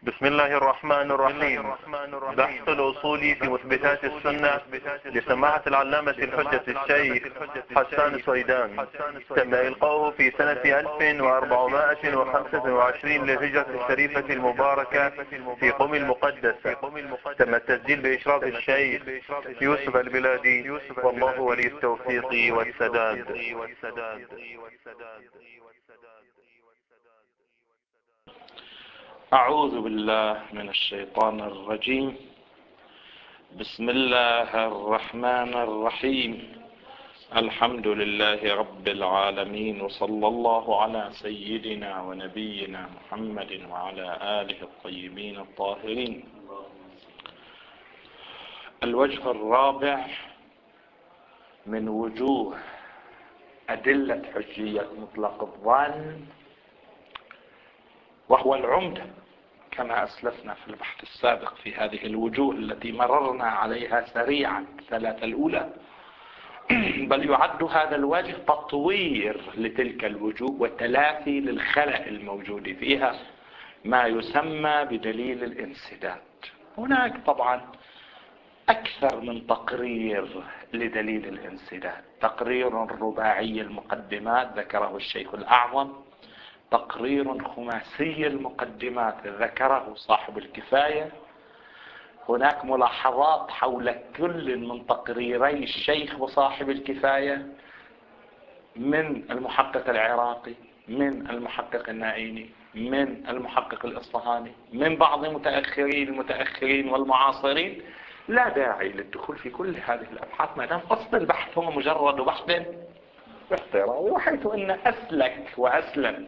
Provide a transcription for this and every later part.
بسم الله الرحمن الرحيم. بحث الأصول في مثبتات السنة لسماحة العلامة الحجة الشيخ حسان سويدان. تم إلقاؤه في سنة 1425 للهجرة الشريفة المباركة في قم المقدسة. تم التسجيل بإشراف الشيخ يوسف البلادي، والله ولي التوفيق والسداد. أعوذ بالله من الشيطان الرجيم. بسم الله الرحمن الرحيم. الحمد لله رب العالمين، وصلى الله على سيدنا ونبينا محمد وعلى آله الطيبين الطاهرين. الوجه الرابع من وجوه أدلة حجية مطلق الظن، وهو العمدة كما أسلفنا في البحث السابق في هذه الوجوه التي مررنا عليها سريعا الثلاثة الأولى، بل يعد هذا الوجه تطوير لتلك الوجوه وتلافي للخلأ الموجود فيها، ما يسمى بدليل الانسداد. هناك طبعا أكثر من تقرير لدليل الانسداد، تقرير رباعي المقدمات ذكره الشيخ الأعظم، تقرير خماسي المقدمات ذكره صاحب الكفاية. هناك ملاحظات حول كل من تقريري الشيخ وصاحب الكفاية من المحقق العراقي، من المحقق النائيني، من المحقق الإصفهاني، من بعض المتأخرين والمعاصرين. لا داعي للدخول في كل هذه الأبحاث ما دام أصل البحث هو مجرد بحث احترامي، وحيث أن أسلك وأسلم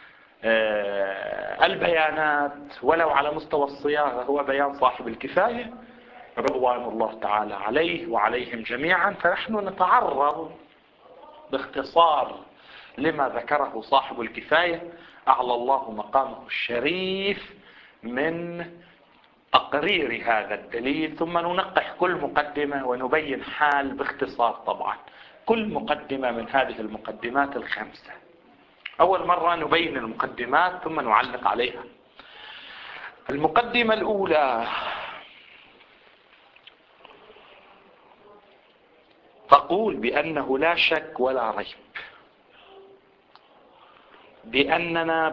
البيانات ولو على مستوى الصياغة هو بيان صاحب الكفاية رضوان الله تعالى عليه وعليهم جميعا، فنحن نتعرض باختصار لما ذكره صاحب الكفاية أعلى الله مقامه الشريف من تقرير هذا الدليل، ثم ننقح كل مقدمة ونبين حال باختصار طبعا كل مقدمة من هذه المقدمات الخمسة. أول مرة نبين المقدمات ثم نعلق عليها. المقدمة الأولى تقول بأنه لا شك ولا ريب بأننا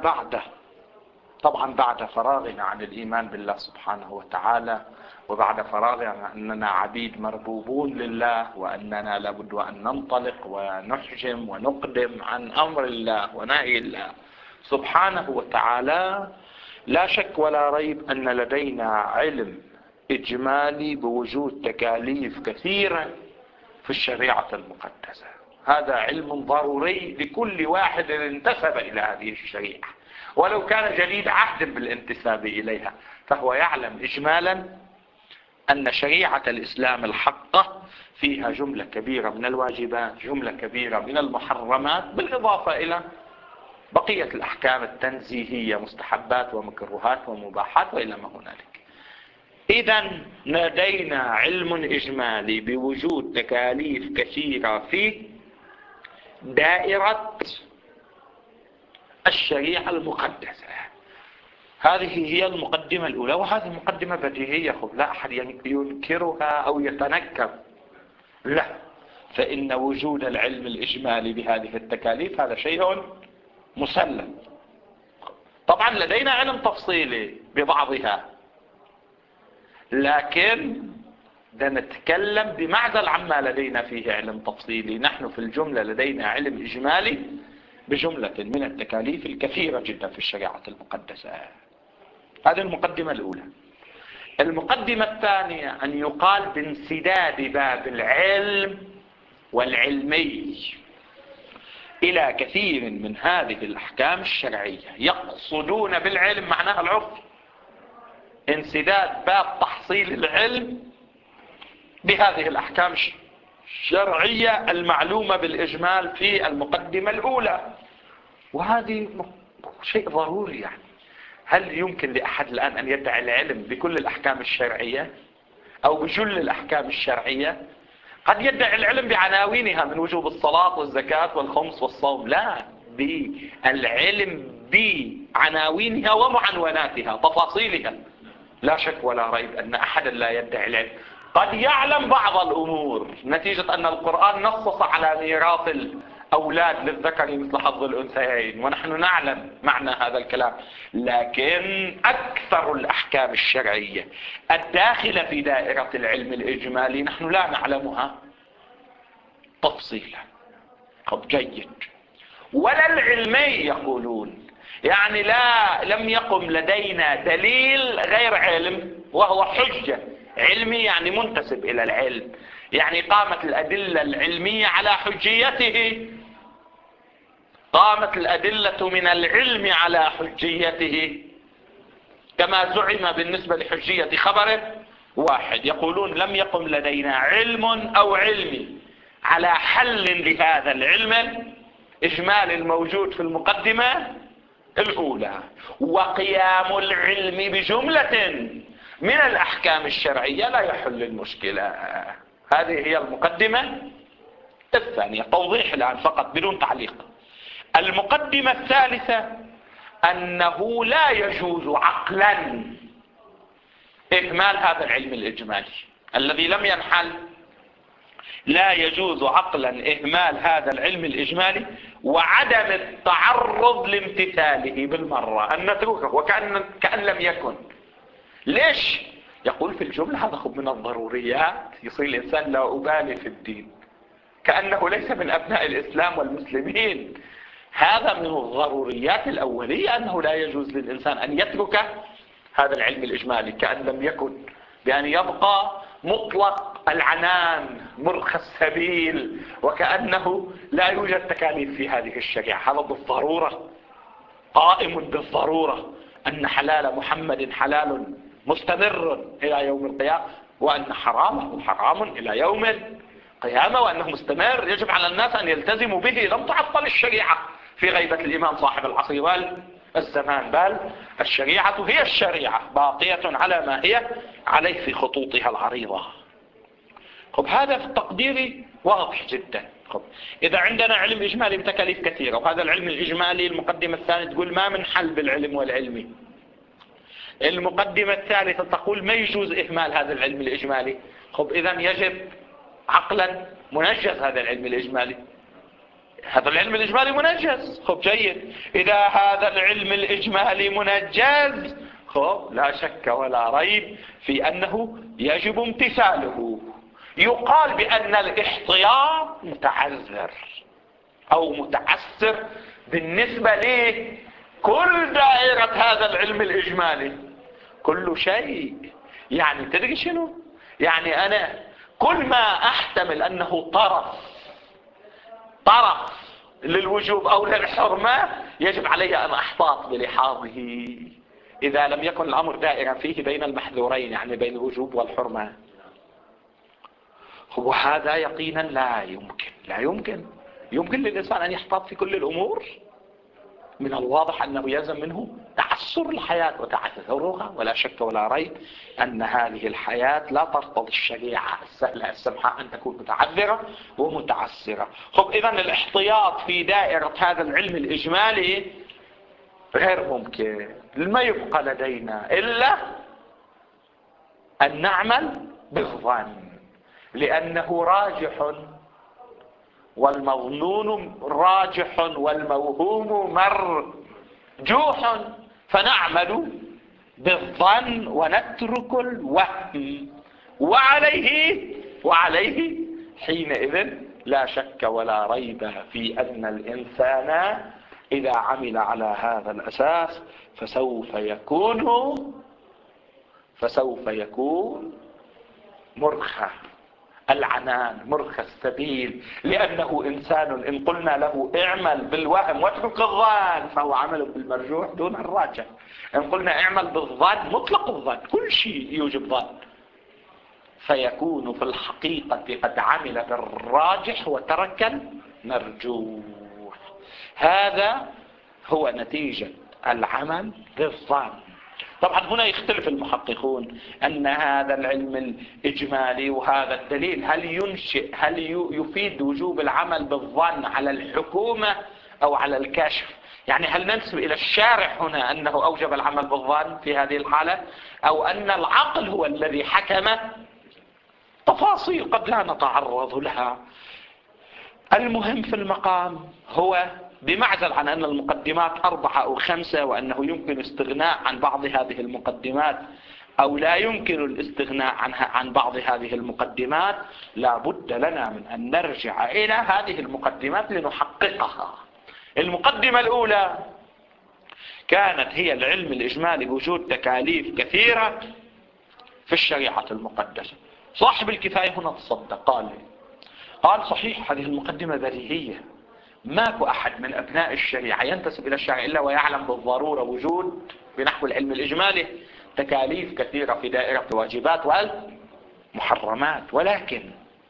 بعد فراغنا عن الإيمان بالله سبحانه وتعالى، وبعد فراغنا أننا عبيد مربوبون لله، وأننا لابد أن ننطلق ونحجم ونقدم عن أمر الله ونهي الله سبحانه وتعالى، لا شك ولا ريب أن لدينا علم إجمالي بوجود تكاليف كثيرة في الشريعة المقدسة. هذا علم ضروري لكل واحد انتسب إلى هذه الشريعة، ولو كان جديد عهد بالانتساب إليها، فهو يعلم إجمالا أن شريعة الإسلام الحقة فيها جملة كبيرة من الواجبات، جملة كبيرة من المحرمات، بالإضافة إلى بقية الأحكام التنزيهية، مستحبات ومكروهات ومباحات وإلى ما هنالك. إذن لدينا علم إجمالي بوجود تكاليف كثيرة في دائرة الشريعة المقدسة. هذه هي المقدمة الأولى، وهذه مقدمة بديهية، لا أحد ينكرها أو يتنكر، لا، فإن وجود العلم الإجمالي بهذه التكاليف هذا شيء مسلم. طبعا لدينا علم تفصيلي ببعضها، لكن نتكلم بمعزل عما لدينا فيه علم تفصيلي. نحن في الجملة لدينا علم إجمالي بجملة من التكاليف الكثيرة جدا في الشريعة المقدسة. هذه المقدمة الأولى. المقدمة الثانية أن يقال بانسداد باب العلم والعلمي إلى كثير من هذه الأحكام الشرعية. يقصدون بالعلم معناها العرف، انسداد باب تحصيل العلم بهذه الأحكام الشرعية المعلومة بالإجمال في المقدمة الأولى، وهذه شيء ضروري. يعني هل يمكن لأحد الآن أن يدعي العلم بكل الأحكام الشرعية أو بجل الأحكام الشرعية؟ قد يدعي العلم بعناوينها من وجوب الصلاة والزكاة والخمس والصوم، لا، بالعلم بعناوينها ومعنوناتها تفاصيلها. لا شك ولا ريب أن أحدا لا يدعي العلم، قد يعلم بعض الأمور نتيجة أن القرآن نصص على ميراث الأولاد للذكر مثل حظ الأنثيين، ونحن نعلم معنى هذا الكلام، لكن أكثر الأحكام الشرعية الداخلة في دائرة العلم الإجمالي نحن لا نعلمها تفصيلا. طب جيد. ولا العلمي يقولون، يعني لم يقم لدينا دليل غير علم وهو حجة علمي، يعني منتسب إلى العلم، يعني قامت الأدلة العلمية على حجيته، قامت الأدلة من العلم على حجيته، كما زعم بالنسبة لحجية خبره واحد. يقولون لم يقم لدينا علم أو علمي على حل لهذا العلم الإجمالي الموجود في المقدمة الأولى، وقيام العلم بجملة من الأحكام الشرعية لا يحل المشكلة. هذه هي المقدمة الثانية. توضيح الآن فقط بدون تعليق. المقدمة الثالثة أنه لا يجوز عقلا إهمال هذا العلم الإجمالي الذي لم ينحل. لا يجوز عقلا إهمال هذا العلم الإجمالي وعدم التعرض لامتثاله بالمرة، أن نتركه كأن لم يكن. ليش؟ يقول في الجملة هذا خب من الضروريات، يصير الإنسان لا أبالي في الدين كأنه ليس من أبناء الإسلام والمسلمين. هذا من الضروريات الأولية، أنه لا يجوز للإنسان أن يترك هذا العلم الإجمالي كأن لم يكن، بأن يبقى مطلق العنان مرخى السبيل وكأنه لا يوجد تكاليف في هذه الشريعة. هذا بالضرورة قائم بالضرورة أن حلال محمد حلال مستمر إلى يوم القيامة، وأن حرامه حرام إلى يوم القيامة، وأنه مستمر يجب على الناس أن يلتزموا به. لم تعطل الشريعة في غيبة الإمام صاحب العصر والزمان، بل الشريعة هي الشريعة باقية على ما هي عليه في خطوطها العريضة. خب هذا في التقدير واضح جدا. خب إذا عندنا علم إجمالي بتكاليف كثيرة، وهذا العلم الإجمالي المقدمة الثانية تقول ما من حل بالعلم والعلمي، المقدمة الثالثة تقول ما يجوز إهمال هذا العلم الإجمالي. خب إذا يجب عقلا منجز هذا العلم الإجمالي. هذا العلم الإجمالي منجز. خب جيد. إذا هذا العلم الإجمالي منجز، خب لا شك ولا ريب في أنه يجب امتثاله. يقال بأن الاحتياط متعذر أو متعسر بالنسبة لكل دائرة هذا العلم الإجمالي. كل شيء، يعني تدري شنو؟ يعني أنا كل ما أحتمل أنه طرف للوجوب أو للحرمة يجب علي أن أحتاط بلحاظه إذا لم يكن الأمر دائرا فيه بين المحذورين، يعني بين الوجوب والحرمة. وهذا يقينا لا يمكن للإنسان أن يحتاط في كل الأمور. من الواضح أنه يلزم منه تعسر الحياة وتعثرها، ولا شك ولا ريب أن هذه الحياة لا ترتضي الشريعة السهلة السمحة أن تكون متعذرة ومتعسرة. خب إذن الاحتياط في دائرة هذا العلم الإجمالي غير ممكن. ما يبقى لدينا إلا أن نعمل بالظن، لأنه راجح والمظنون راجح والموهوم مرجوح، فنعمل بالظن ونترك الوهم، وعليه حينئذ لا شك ولا ريب في أن الإنسان إذا عمل على هذا الأساس فسوف يكون مرخى العنان مرخى السبيل، لأنه إنسان إن قلنا له اعمل بالوهم واترك الظن فهو عمل بالمرجوح دون الراجح. إن قلنا اعمل بالظن مطلق الظن كل شيء يوجب ظن، فيكون في الحقيقة قد عمل بالراجح وترك المرجوح. هذا هو نتيجة العمل بالظن. طبعا هنا يختلف المحققون أن هذا العلم الإجمالي وهذا الدليل هل يفيد وجوب العمل بالظن على الحكومة أو على الكشف. يعني هل ننسب إلى الشارع هنا أنه أوجب العمل بالظن في هذه الحالة، أو أن العقل هو الذي حكم؟ تفاصيل قد لا نتعرض لها. المهم في المقام هو بمعزل عن أن المقدمات 4 أو 5، وأنه يمكن استغناء عن بعض هذه المقدمات أو لا يمكن الاستغناء عن بعض هذه المقدمات، لا بد لنا من أن نرجع إلى هذه المقدمات لنحققها. المقدمة الأولى كانت هي العلم الإجمالي بوجود تكاليف كثيرة في الشريعة المقدسة. صاحب الكفاية هنا تصدق قال صحيح هذه المقدمة بديهية، ماكو أحد من أبناء الشريعة ينتسب إلى الشرع إلا ويعلم بالضرورة وجود بنحو العلم الإجمالي تكاليف كثيرة في دائرة الواجبات والمحرمات. ولكن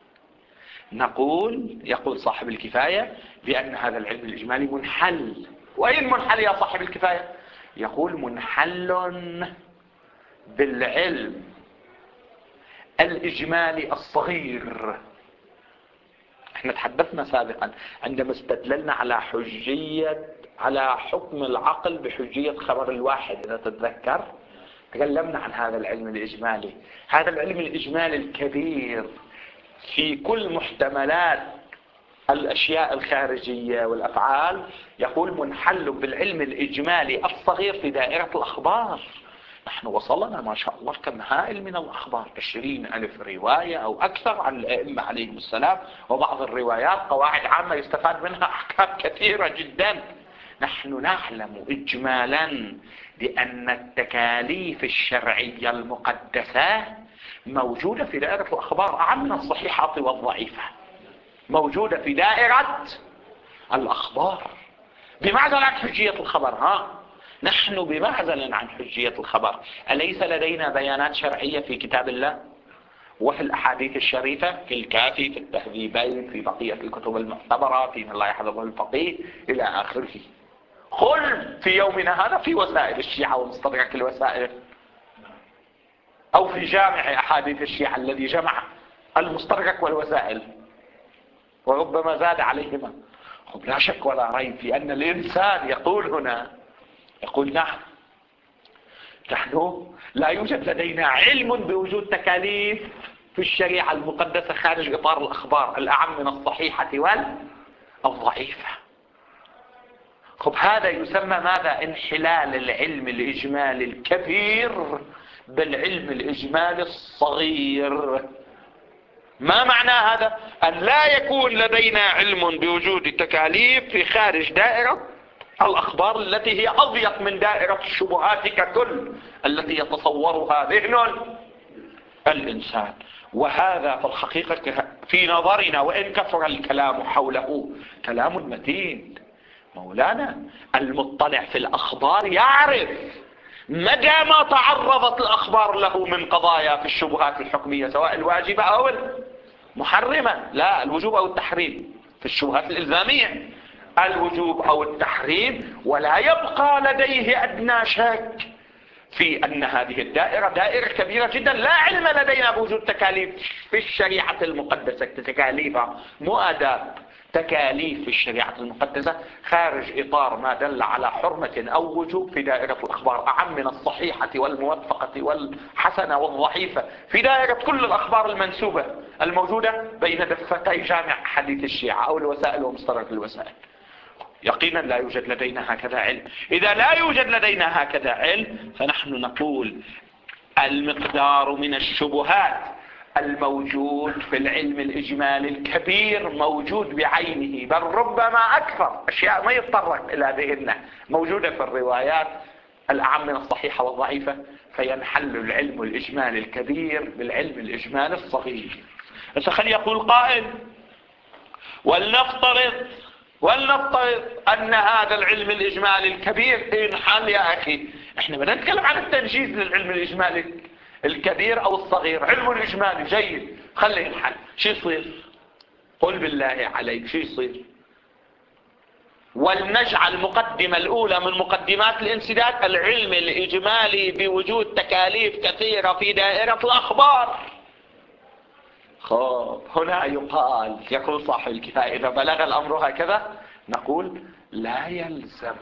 يقول صاحب الكفاية بأن هذا العلم الإجمالي منحل. وأين منحل يا صاحب الكفاية؟ يقول منحل بالعلم الإجمالي الصغير. احنا تحدثنا سابقا عندما استدللنا على حكم العقل بحجية خبر الواحد، إذا تتذكر تكلمنا عن هذا العلم الإجمالي. هذا العلم الإجمالي الكبير في كل محتملات الأشياء الخارجية والأفعال يقول منحل بالعلم الإجمالي الصغير في دائرة الأخبار. نحن وصلنا ما شاء الله كم هائل من الأخبار، 20,000 رواية أو أكثر عن الأئمة عليهم السلام، وبعض الروايات قواعد عامة يستفاد منها أحكام كثيرة جدا. نحن نعلم إجمالا بأن التكاليف الشرعية المقدسة موجودة في دائرة الأخبار، أعم من الصحيحة والضعيفة، موجودة في دائرة الأخبار بمعزل عن حجية الخبر. نحن بمعزل عن حجية الخبر. أليس لدينا بيانات شرعية في كتاب الله وفي الأحاديث الشريفة، في الكافي، في التهذيبين، في بقية الكتب المعتبرة، في من لا يحفظه الفقيه إلى آخره؟ قل في يومنا هذا في وسائل الشيعة ومستدرك الوسائل، أو في جامع أحاديث الشيعة الذي جمع المستدرك والوسائل وربما زاد عليهما. لا شك ولا ريب في أن الإنسان يقول نعم، نحن لا يوجد لدينا علم بوجود تكاليف في الشريعة المقدسة خارج إطار الأخبار الأعم من الصحيحة والضعيفة. هذا يسمى ماذا؟ انحلال العلم الإجمالي الكبير بالعلم الإجمالي الصغير. ما معنى هذا؟ أن لا يكون لدينا علم بوجود تكاليف في خارج دائرة الأخبار التي هي أضيق من دائرة الشبهات ككل التي يتصورها ذهن الإنسان. وهذا في الحقيقة في نظرنا وإن كثر الكلام حوله كلام متين. مولانا المطلع في الأخبار يعرف مدى ما تعرضت الأخبار له من قضايا في الشبهات الحكمية، سواء الواجبة أو المحرمة، لا الوجوب أو التحريم. في الشبهات الإلزامية الوجوب أو التحريم، ولا يبقى لديه أدنى شك في أن هذه الدائرة دائرة كبيرة جدا. لا علم لدينا بوجود تكاليف في الشريعة المقدسة، تكاليف مؤداب، تكاليف في الشريعة المقدسة خارج إطار ما دل على حرمة أو وجوب في دائرة الأخبار أعم من الصحيحة والموثقة والحسنة والضعيفة في دائرة كل الأخبار المنسوبة الموجودة بين دفتي جامع حديث الشيعة أو الوسائل ومستدرك الوسائل. يقينا لا يوجد لدينا هكذا علم. إذا لا يوجد لدينا هكذا علم فنحن نقول المقدار من الشبهات الموجود في العلم الإجمالي الكبير موجود بعينه، بل ربما أكثر، أشياء ما يتطرق إلى ذهننا موجودة في الروايات الأعم من الصحيحة والضعيفة، فينحل العلم الإجمالي الكبير بالعلم الإجمالي الصغير. خلي يقول قائل ولنفترض أن هذا العلم الإجمالي الكبير انحل. يا أخي احنا بدنا نتكلم عن التنجيز للعلم الإجمالي الكبير أو الصغير. علم الإجمالي جيد، خليه ينحل، شو يصير؟ قل بالله عليك شو يصير؟ ولنجعل المقدمة الأولى من مقدمات الانسداد العلم الإجمالي بوجود تكاليف كثيرة في دائرة الأخبار. هنا يقول صاحب الكفاية إذا بلغ الأمر هكذا نقول لا يلزم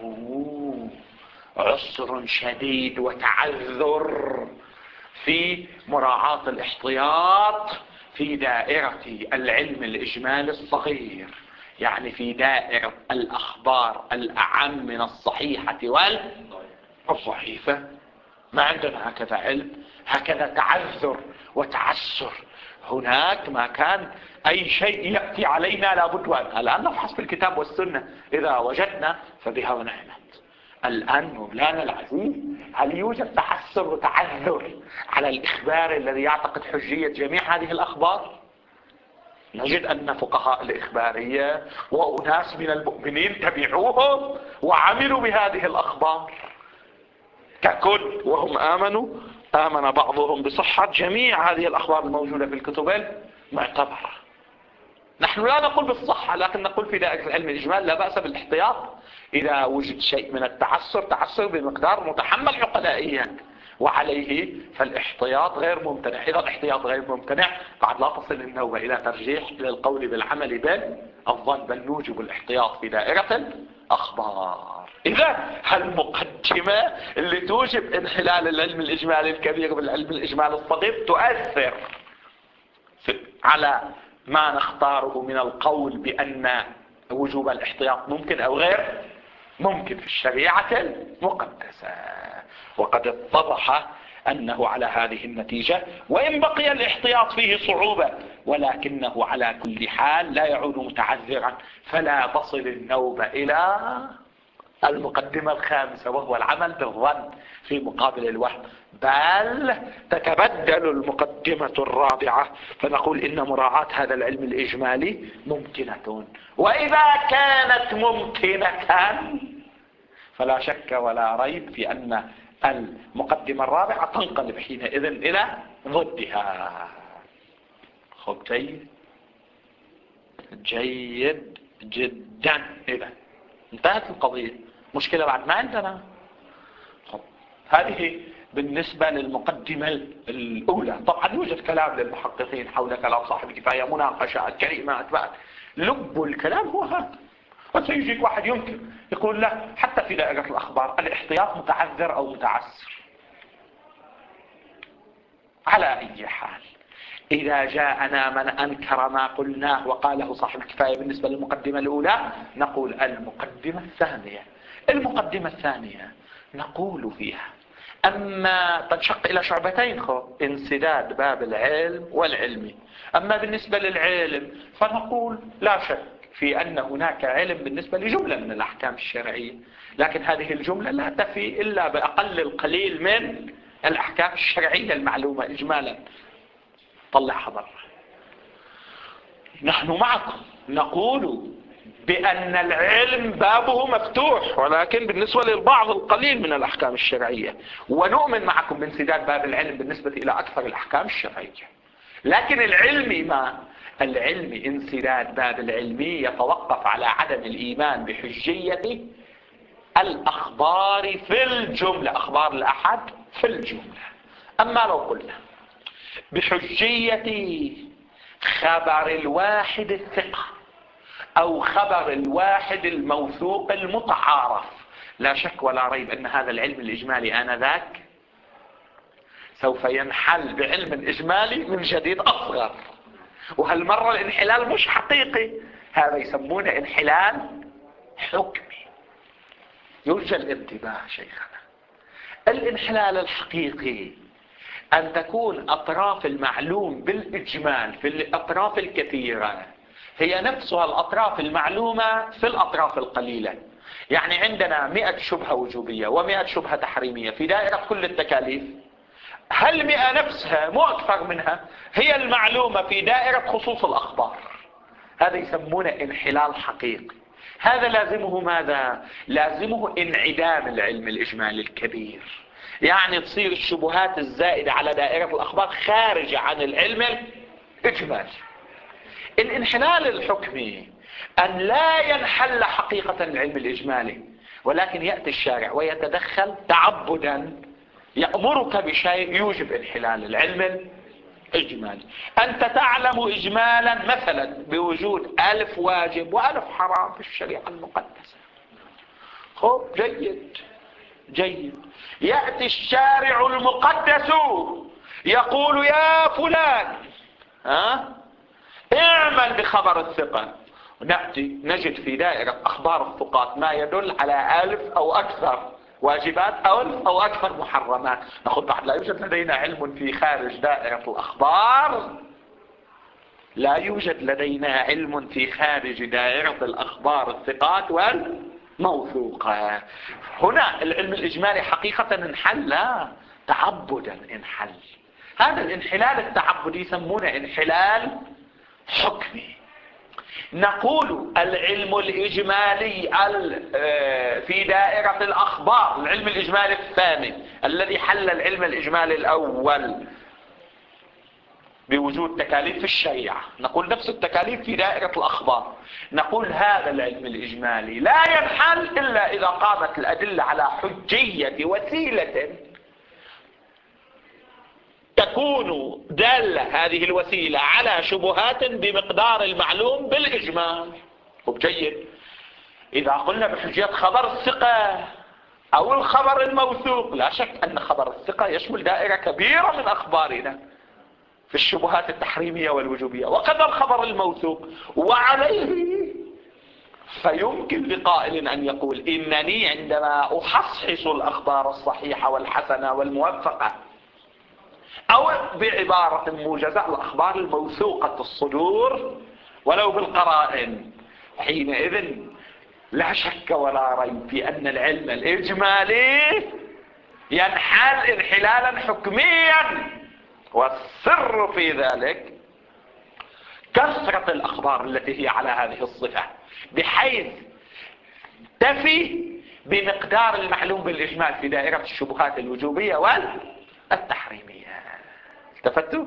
عسر شديد وتعذر في مراعاة الاحتياط في دائرة العلم الإجمالي الصغير، يعني في دائرة الأخبار الأعم من الصحيحة والضعيفة. ما عندنا هكذا علم، هكذا تعذر وتعسر. هناك ما كان أي شيء يأتي علينا لابد الآن نبحث في الكتاب والسنة، إذا وجدنا فبها ونعمت. الآن مولانا العزيز، هل يوجد تحسر وتعذر على الإخبار الذي يعتقد حجية جميع هذه الأخبار؟ نجد أن فقهاء الإخبارية وأناس من المؤمنين تبعوهم وعملوا بهذه الأخبار ككل، وهم آمن بعضهم بصحة جميع هذه الأخبار الموجودة في الكتب المعتبرة. نحن لا نقول بالصحة، لكن نقول في دائرة العلم الإجمال لا بأس بالاحتياط إذا وجد شيء من تعسر بمقدار متحمل عقلائيا، وعليه فالاحتياط غير ممتنع. إذا الاحتياط غير ممتنع بعد لا تصل النوبة إلى ترجيح إلى القول بالعمل بالظن، بل نوجب الاحتياط في دائرة الأخبار. إذا هالمقدمة اللي توجب انحلال العلم الإجمالي الكبير بالعلم الإجمالي الصغير تؤثر على ما نختاره من القول بأن وجوب الاحتياط ممكن أو غير ممكن في الشريعة المقدسة. وقد اتضح أنه على هذه النتيجة، وإن بقي الاحتياط فيه صعوبة، ولكنه على كل حال لا يعود متعذرا، فلا تصل النوبة إلى المقدمة الخامسة وهو العمل بالظن في مقابل الوهم، بل تتبدل المقدمة الرابعة فنقول إن مراعاة هذا العلم الإجمالي ممكنة. وإذا كانت ممكنة فلا شك ولا ريب في أن المقدمة الرابعة تنقلب حينئذ إلى ضدها. خب جيد جدا. إذا انتهت القضية، مشكلة بعد ما عندنا. هذه بالنسبة للمقدمة الأولى. طبعا يوجد كلام للمحققين حول كلام صاحب الكفاية، مناقشات، كلمات بعد. لب الكلام هو هذا. وسيجيك واحد يمكن يقول لا، حتى في دائرة الأخبار الاحتياط متعذر أو متعسر. على أي حال، إذا جاءنا من أنكر ما قلناه وقاله صاحب الكفاية بالنسبة للمقدمة الأولى، نقول المقدمة الثانية نقول فيها أما تنشق إلى شعبتين انسداد باب العلم والعلمي. أما بالنسبة للعلم فنقول لا شك في أن هناك علم بالنسبة لجملة من الأحكام الشرعية، لكن هذه الجملة لا تفي إلا بأقل القليل من الأحكام الشرعية المعلومة إجمالا. طلعها برا. نحن معكم نقول بأن العلم بابه مفتوح، ولكن بالنسبة للبعض القليل من الأحكام الشرعية، ونؤمن معكم بانسداد باب العلم بالنسبة إلى أكثر الأحكام الشرعية. لكن العلم انسداد باب العلمي يتوقف على عدم الإيمان بحجية الأخبار في الجملة، أخبار الأحد في الجملة. أما لو قلنا بحجية خبر الواحد الثقة أو خبر الواحد الموثوق المتعارف، لا شك ولا ريب أن هذا العلم الإجمالي آنذاك سوف ينحل بعلم إجمالي من جديد أصغر، وهالمرة الانحلال مش حقيقي، هذا يسمونه انحلال حكمي. يرجى الانتباه شيخنا، الانحلال الحقيقي أن تكون أطراف المعلوم بالإجمال في الأطراف الكثيرة هي نفسها الأطراف المعلومة في الأطراف القليلة. يعني عندنا 100 شبهة وجوبية و100 شبهة تحريمية في دائرة كل التكاليف، هل 100 نفسها مو أكثر منها هي المعلومة في دائرة خصوص الأخبار. هذا يسمونه انحلال حقيقي. هذا لازمه ماذا؟ لازمه انعدام العلم الإجمالي الكبير، يعني تصير الشبهات الزائدة على دائرة الأخبار خارجة عن العلم الإجمالي. الانحلال الحكمي أن لا ينحل حقيقة العلم الإجمالي، ولكن يأتي الشارع ويتدخل تعبدا يأمرك بشيء يوجب انحلال العلم الإجمالي. أنت تعلم إجمالا مثلا بوجود 1000 واجب و1000 حرام في الشريعة المقدسة، خب جيد. يأتي الشارع المقدس يقول يا فلان اعمل بخبر الثقة. نأتي نجد في دائرة أخبار الثقات ما يدل على 1000 أو أكثر واجبات، 1000 أو أكثر محرمات. نقول بعد لا يوجد لدينا علم في خارج دائرة الأخبار، لا يوجد لدينا علم في خارج دائرة الأخبار الثقات والموثوقة. هنا العلم الإجمالي حقيقة انحل، لا تعبدا انحل. هذا الانحلال التعبدي يسمونه انحلال حكمي. نقول العلم الإجمالي في دائرة الأخبار، العلم الإجمالي الثاني الذي حل العلم الإجمالي الأول بوجود تكاليف الشريعة، نقول نفس التكاليف في دائرة الأخبار. نقول هذا العلم الإجمالي لا ينحل إلا إذا قامت الأدلة على حجية وسيلة تكون دالة هذه الوسيلة على شبهات بمقدار المعلوم بالإجمال. جيد. إذا قلنا بحجية خبر الثقة أو الخبر الموثوق، لا شك أن خبر الثقة يشمل دائرة كبيرة من أخبارنا في الشبهات التحريمية والوجوبية، وكذا الخبر الموثوق. وعليه فيمكن لقائل أن يقول إنني عندما أحصحص الأخبار الصحيحة والحسنة والموثقة، أو بعبارة موجزة الأخبار الموثوقة الصدور ولو بالقرائن، حينئذ لا شك ولا ريب في أن العلم الإجمالي ينحل انحلالا حكميا. والسر في ذلك كثرة الأخبار التي هي على هذه الصفة، بحيث تفي بمقدار المعلوم بالإجمال في دائرة الشبهات الوجوبية والتحريمية. التفتوا؟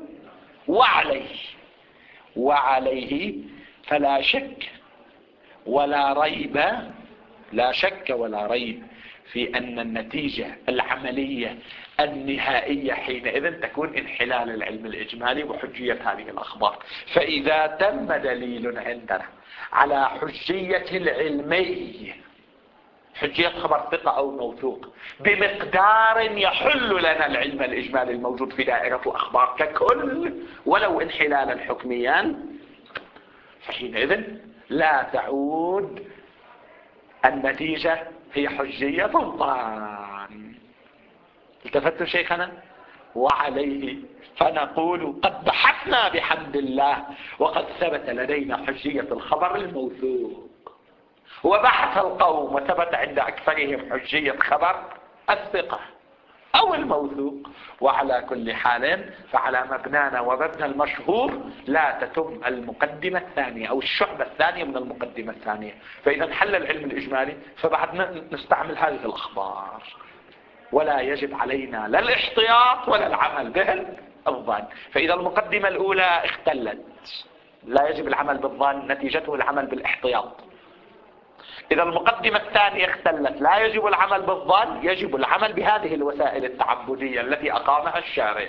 وعليه فلا شك ولا ريب، لا شك ولا ريب في أن النتيجة العملية النهائية حينئذ تكون انحلال العلم الإجمالي وحجية هذه الأخبار. فإذا تم دليل عندنا على حجية العلمي، حجية خبر ثقة أو موثوق بمقدار يحل لنا العلم الإجمالي الموجود في دائرة الأخبار ككل ولو انحلالا حكميا، فحينئذ لا تعود النتيجة هي حجية الظن. التفتوا شيخنا؟ وعليه فنقول قد بحثنا بحمد الله وقد ثبت لدينا حجية الخبر الموثوق، وبحث القوم وثبت عند أكثرهم حجية خبر الثقة أو الموثوق. وعلى كل حال فعلى مبنانا ومبنى المشهور لا تتم المقدمة الثانية أو الشعبة الثانية من المقدمة الثانية. فإذا انحل العلم الإجمالي فبعد نستعمل هذه الأخبار، ولا يجب علينا لا الاحتياط ولا العمل به الظن. فإذا المقدمة الأولى اختلت لا يجب العمل بالظن، نتيجته العمل بالاحتياط. إذا المقدمة الثانية اختلت لا يجب العمل بالظن، يجب العمل بهذه الوسائل التعبدية التي أقامها الشارع.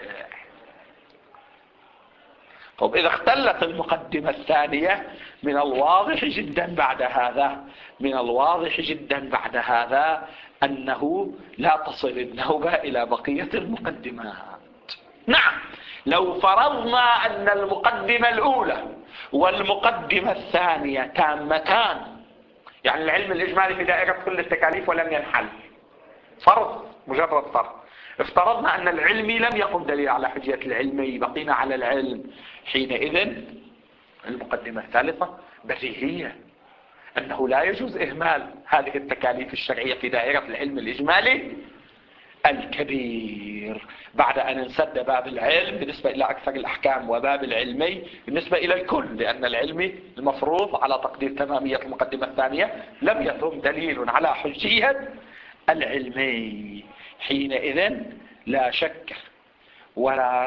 طب إذا اختلت المقدمة الثانية من الواضح جدا بعد هذا أنه لا تصل النوبة إلى بقية المقدمات. نعم، لو فرضنا أن المقدمة الأولى والمقدمة الثانية تامتان، يعني العلم الإجمالي في دائرة كل التكاليف ولم ينحل، فرض مجرد فرض، افترضنا أن العلمي لم يقم دليل على حجية العلمي، بقينا على العلم، حينئذ المقدمة الثالثة بديهية أنه لا يجوز إهمال هذه التكاليف الشرعية في دائرة العلم الإجمالي الكبير بعد أن انسد باب العلم بالنسبة إلى أكثر الأحكام وباب العلمي بالنسبة إلى الكل، لأن العلمي المفروض على تقدير تمامية المقدمة الثانية لم يتم دليل على حجية العلمي. حينئذ لا شك ولا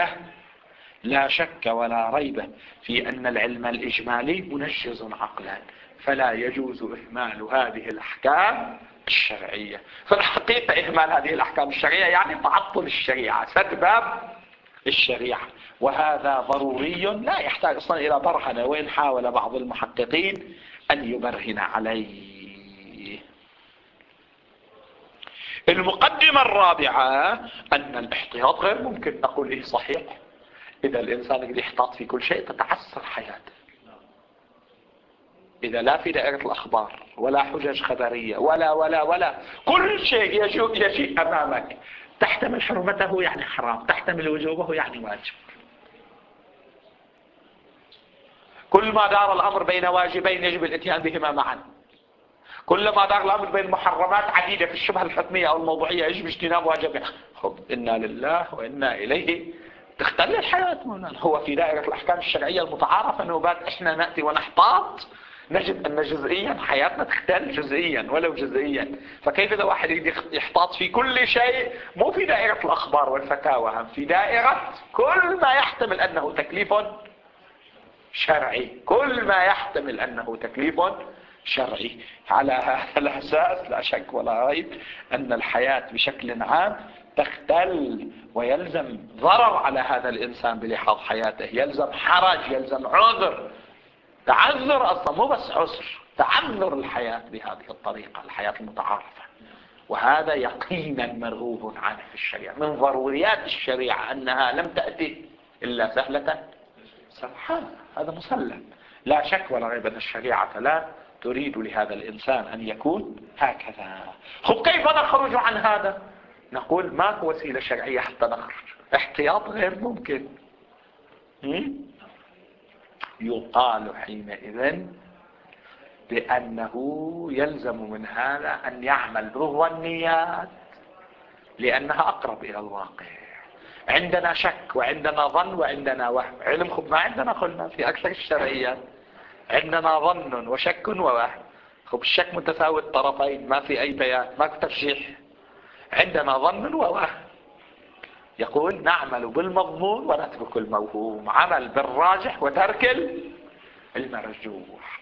ريب في أن العلم الإجمالي منجز عقلا، فلا يجوز إهمال هذه الأحكام الشرعية. فالحقيقة إهمال هذه الأحكام الشرعية يعني تعطل الشريعة، سد باب الشريعة، وهذا ضروري لا يحتاج أصلا إلى برهنة، وإن حاول بعض المحققين أن يبرهن عليه. المقدمة الرابعة أن الاحتياط غير ممكن. نقول إيه صحيح، إذا الإنسان يقدر يحتاط في كل شيء تتعسر حياته. إذا لا في دائرة الأخبار ولا حجج خبرية ولا كل شيء يجيء أمامك تحتمل حرمته يعني حرام، تحتمل وجوبه يعني واجب. كل ما دار الأمر بين واجبين يجب الاتيان بهما معا. كلما دار الأمر بين محرمات عديدة في الشبهة الحكمية أو الموضوعية يجب اجتناب واجبها. خب إنا لله وإنا إليه. تختل الحياة مولانا. هو في دائرة الأحكام الشرعية المتعارفة أنه بعد إحنا نأتي ونحتاط نجد أن جزئيا حياتنا تختل جزئيا ولو جزئيا. فكيف إذا واحد يحتاط في كل شيء، مو في دائرة الأخبار والفتاوى، هم في دائرة كل ما يحتمل أنه تكليف شرعي. كل ما يحتمل أنه تكليف شرعي. على هذا الأساس لا شك ولا ريب أن الحياة بشكل عام تختل، ويلزم ضرر على هذا الإنسان بلحاظ حياته، يلزم حرج، يلزم عذر، تعذر أصلا، مو بس عسر، تعذر الحياة بهذه الطريقة، الحياة المتعارفة. وهذا يقينا مرغوب عنه في الشريعة، من ضروريات الشريعة أنها لم تأتي إلا سهلة سمحة. هذا مسلم لا شك ولا ريب أن الشريعة لا تريد لهذا الإنسان أن يكون هكذا. خب كيف نخرج عن هذا؟ نقول ماكو وسيلة شرعية حتى نخرج. احتياط غير ممكن. يقال حينئذ بأنه يلزم من هذا أن يعمل بالظنيات لأنها أقرب إلى الواقع. عندنا شك وعندنا ظن وعندنا وهم. علم خب ما عندنا قلنا في أكثر الشرعيات عندنا ظن وشك ووهم. خب الشك متساوي الطرفين، ما في أي بيان، ما في ترجيح. عندنا ظن ووهم. يقول نعمل بالمضمون ونترك الموهوم، عمل بالراجح وترك المرجوح.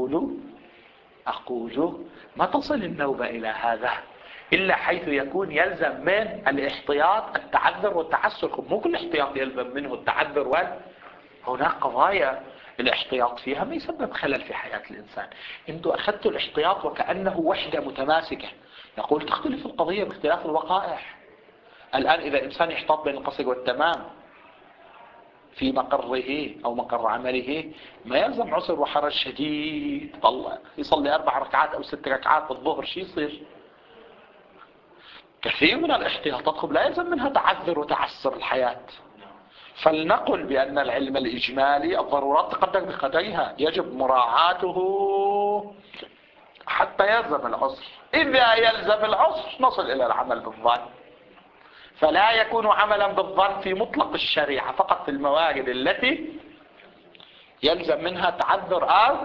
أقول ما تصل النوبة إلى هذا إلا حيث يكون يلزم من الاحتياط التعذر والتعسر. مو كل احتياط يلزم منه التعذر، هناك قضايا الاحتياط فيها ما يسبب خلل في حياة الإنسان. انتوا أخذتوا الاحتياط وكأنه وحدة متماسكة. نقول تختلف القضية باختلاف الوقائع. الآن إذا إنسان يحتاط بين القصر والتمام في مقره أو مقر عمله، ما يلزم عسر وحرج شديد. طلع يصلي 4 ركعات أو 6 ركعات الظهر، شي يصير؟ كثير من الاحتياطات لا يلزم منها تعذر وتعسر الحياة. فلنقل بأن العلم الإجمالي الضرورات تقدر بقدرها، يجب مراعاته حتى يلزم العسر. إذا يلزم العسر نصل إلى العمل بالظن. فلا يكون عملا بالظن في مطلق الشريعة، فقط في الموارد التي يلزم منها تعذر أو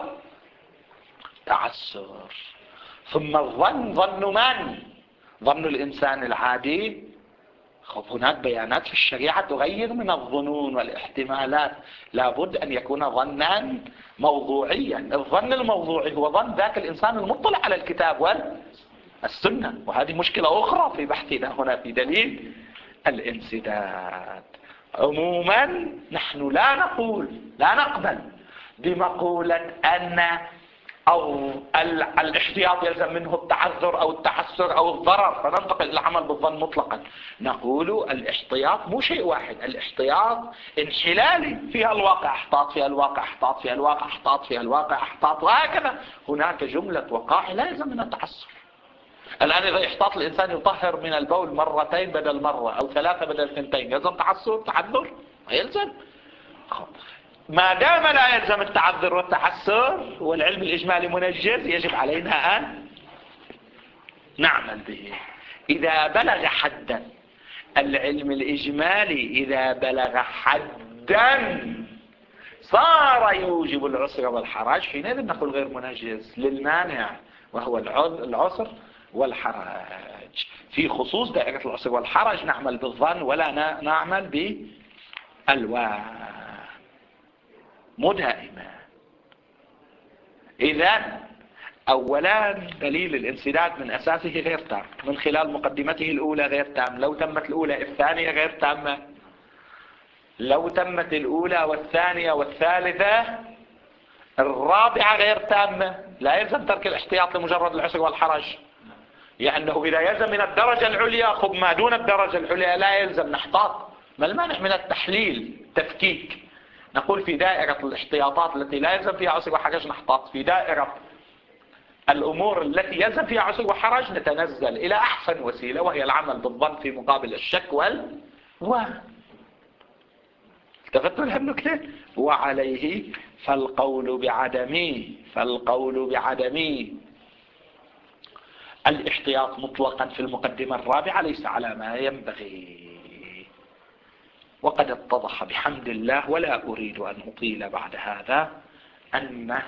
تعسر. ثم الظن ظن من؟ ظن الإنسان العادي. هناك بيانات في الشريعة تغير من الظنون والاحتمالات. لابد أن يكون ظنا موضوعيا. الظن الموضوعي هو ظن ذاك الإنسان المطلع على الكتاب والسنة، وهذه مشكلة أخرى في بحثنا هنا في دليل الانسداد. عموما نحن لا نقبل بمقولة أن أو الاحتياط يلزم منه التعذر أو التعسر أو الضرر فننتقل إلى العمل بالظن مطلقا. نقول الاحتياط مو شيء واحد، الاحتياط انحلالي، فيها الواقع احتاط، فيها الواقع احتاط، فيها الواقع احتاط، فيها الواقع احتاط، وهكذا. هناك جملة وقائع لا يلزم منها التعسر. الآن إذا يحتاط الإنسان يطهر من البول 2 بدل مرة أو 3 بدل 2، يلزم تعذر؟ ما يلزم. ما دام لا يلزم التعذر والتعسر والعلم الإجمالي منجز، يجب علينا أن نعمل به. إذا بلغ حدا العلم الإجمالي، إذا بلغ حدا صار يوجب العسر والحرج، حينئذ نقول غير منجز للمانع، وهو العسر والحرج. في خصوص دائرة العسر والحرج نعمل بالظن ولا نعمل بالوهم، مو دائما. إذن أولا دليل الانسداد من أساسه غير تام، من خلال مقدمته الأولى غير تام. لو تمت الأولى الثانية غير تامة، لو تمت الأولى والثانية والثالثة الرابعة غير تامة. لا يلزم ترك الاحتياط لمجرد العسر والحرج. لأنه إذا يلزم من الدرجة العليا خب ما دون الدرجة العليا لا يلزم نحتاط. ما المانع من التحليل تفكيك؟ نقول في دائرة الاحتياطات التي لا يلزم فيها عسر وحرج نحتاط، في دائرة الأمور التي يلزم فيها عسر وحرج نتنزل إلى أحسن وسيلة، وهي العمل بالظن في مقابل الشك التفتوا لها النكتة. وعليه فالقول بعدم الاحتياط مطلقا في المقدمة الرابعة ليس على ما ينبغي. وقد اتضح بحمد الله، ولا أريد أن أطيل بعد هذا، أن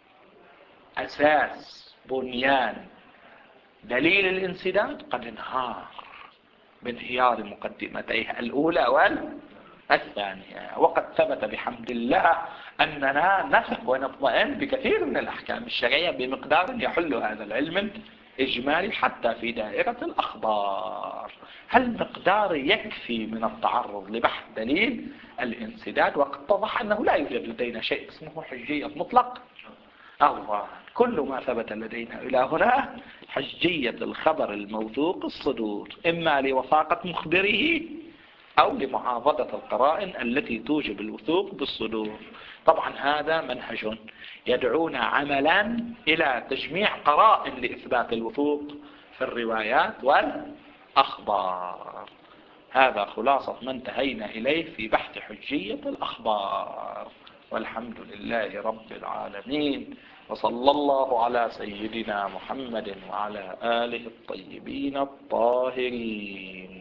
أساس بنيان دليل الانسداد قد انهار بانهيار مقدمتيه الأولى والثانية. وقد ثبت بحمد الله أننا نثق ونطمئن بكثير من الأحكام الشرعية بمقدار يحل هذا العلم إجمالي حتى في دائرة الأخبار. هالمقدار يكفي من التعرض لبحث دليل الانسداد. وقد اتضح أنه لا يوجد لدينا شيء اسمه حجية مطلق. كل ما ثبت لدينا إلى هنا حجية الخبر الموثوق الصدور، إما لوثاقة مخبره أو لمعاضدة القرائن التي توجب الوثوق بالصدور. طبعا هذا منهج يدعونا عملا إلى تجميع قرائن لإثبات الوثوق في الروايات والأخبار. هذا خلاصة ما انتهينا إليه في بحث حجية الأخبار، والحمد لله رب العالمين، وصلى الله على سيدنا محمد وعلى آله الطيبين الطاهرين.